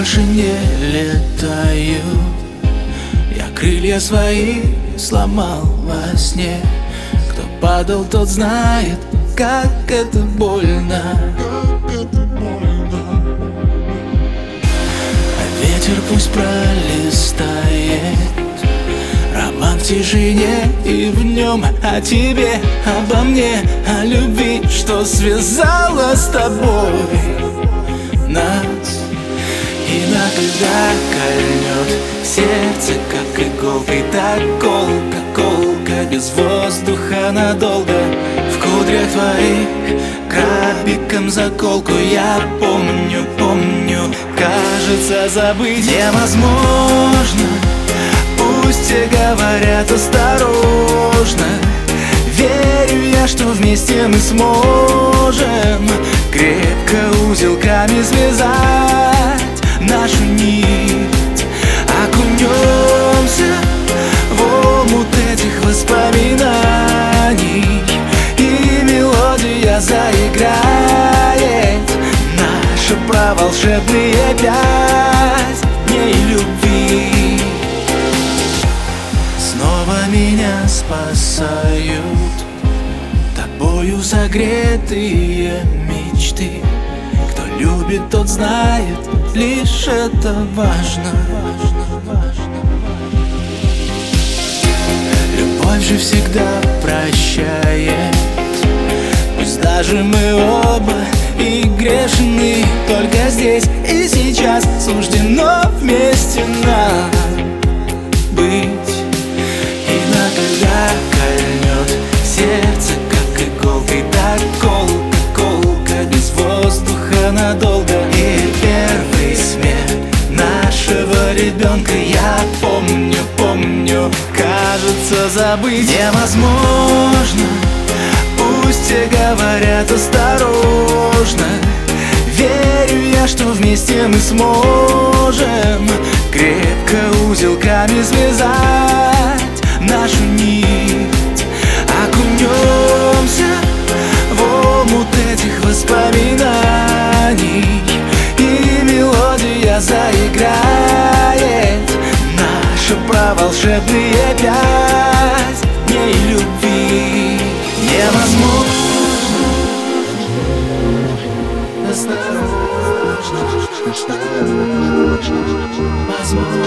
больше не летаю. Я крылья свои сломал во сне. Кто падал, тот знает, как это больно. А ветер пусть пролистает роман в тишине и в нем о тебе, обо мне, о любви, что связала с тобой нас. Иногда кольнет сердце, как иголкой, так колка, без воздуха надолго. В кудрях твоих крабиком заколку. Я помню, кажется, забыть невозможно. Пусть и говорят осторожно, верю я, что вместе мы сможем крепко узелками связать нашу нить. Окунемся в омут этих воспоминаний, и мелодия заиграет наши про волшебные 5 дней любви. Снова меня спасают тобою согретые мечты. Кто любит, тот знает, лишь это важно. Любовь же всегда прощает. Пусть даже мы оба и грешны, только здесь и сейчас суждено вместе нам быть. Иногда кольнет сердце, как иголкой, так колка, без воздуха надолго. И первый смех нашего ребенка я помню, кажется, забыть невозможно. Пусть и говорят осторожно, верю я, что вместе мы сможем крепко узелками связать нашу нить. Окунемся в омут этих воспоминаний, и мелодия заиграет наши про волшебные 5 дней любви. Невозможно, осторожно, возможно.